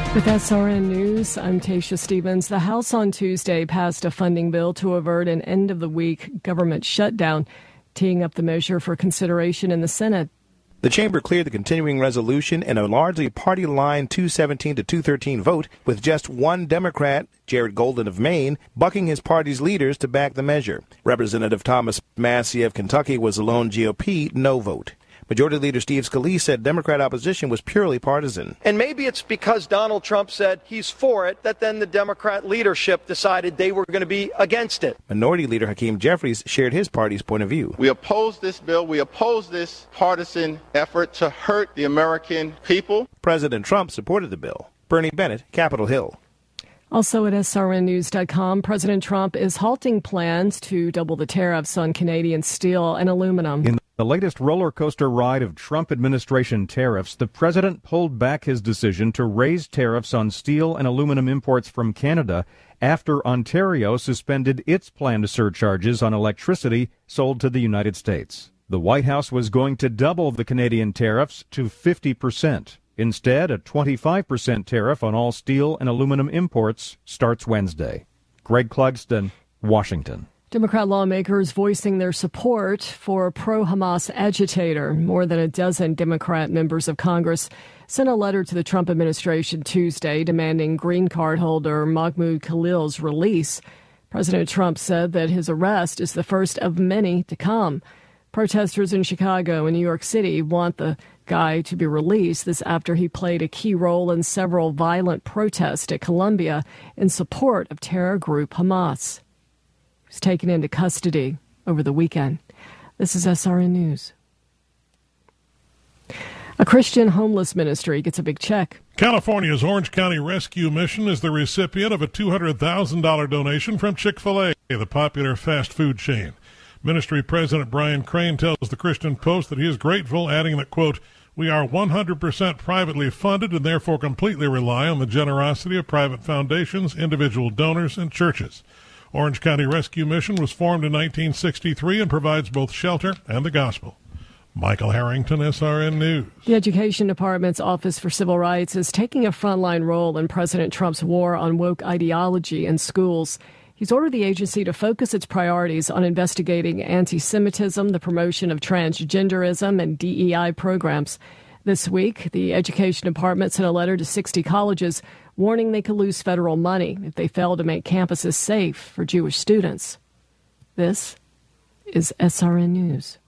With SRN News, I'm Tasha Stevens. The House on Tuesday passed a funding bill to avert an end-of-the-week government shutdown, teeing up the measure for consideration in the Senate. The chamber cleared the continuing resolution in a largely party-line 217 to 213 vote, with just one Democrat, Jared Golden of Maine, bucking his party's leaders to back the measure. Representative Thomas Massie of Kentucky was the lone GOP no vote. Majority Leader Steve Scalise said Democrat opposition was purely partisan. And maybe it's because Donald Trump said he's for it that then the Democrat leadership decided they were going to be against it. Minority Leader Hakeem Jeffries shared his party's point of view. We oppose this bill. We oppose this partisan effort to hurt the American people. President Trump supported the bill. Bernie Bennett, Capitol Hill. Also at srnnews.com, President Trump is halting plans to double the tariffs on Canadian steel and aluminum. In the latest roller coaster ride of Trump administration tariffs, the president pulled back his decision to raise tariffs on steel and aluminum imports from Canada after Ontario suspended its planned surcharges on electricity sold to the United States. The White House was going to double the Canadian tariffs to 50%. Instead, a 25% tariff on all steel and aluminum imports starts Wednesday. Greg Clugston, Washington. Democrat lawmakers voicing their support for a pro-Hamas agitator. More than a dozen Democrat members of Congress sent a letter to the Trump administration Tuesday demanding green card holder Mahmoud Khalil's release. President Trump said that his arrest is the first of many to come. Protesters in Chicago and New York City want the guy to be released. This after he played a key role in several violent protests at Columbia in support of terror group Hamas. He was taken into custody over the weekend. This is SRN News. A Christian homeless ministry gets a big check. California's Orange County Rescue Mission is the recipient of a $200,000 donation from Chick-fil-A, the popular fast food chain. Ministry President Brian Crane tells the Christian Post that he is grateful, adding that, quote, "We are 100% privately funded and therefore completely rely on the generosity of private foundations, individual donors, and churches. Orange County Rescue Mission was formed in 1963 and provides both shelter and the gospel." Michael Harrington, SRN News. The Education Department's Office for Civil Rights is taking a frontline role in President Trump's war on woke ideology in schools. He's ordered the agency to focus its priorities on investigating anti-Semitism, the promotion of transgenderism, and DEI programs. This week, the Education Department sent a letter to 60 colleges warning they could lose federal money if they fail to make campuses safe for Jewish students. This is SRN News.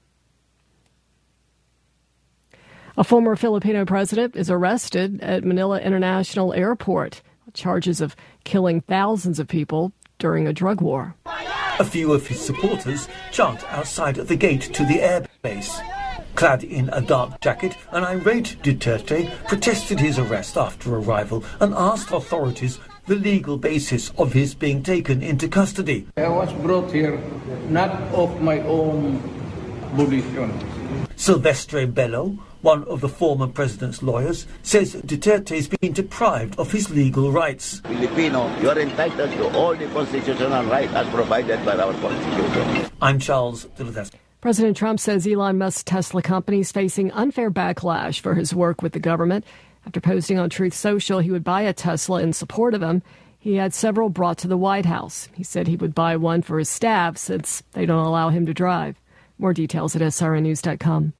A former Filipino president is arrested at Manila International Airport on charges of killing thousands of people during a drug war. A few of his supporters chant outside the gate to the airbase. Clad in a dark jacket, an irate Duterte protested his arrest after arrival and asked authorities the legal basis of his being taken into custody. I was brought here not of my own volition. Silvestre Bello, one of the former president's lawyers, says Duterte has been deprived of his legal rights. Filipino, you are entitled to all the constitutional rights as provided by our Constitution. I'm Charles Dillades. President Trump says Elon Musk's Tesla company is facing unfair backlash for his work with the government. After posting on Truth Social he would buy a Tesla in support of him, he had several brought to the White House. He said he would buy one for his staff since they don't allow him to drive. More details at srnnews.com.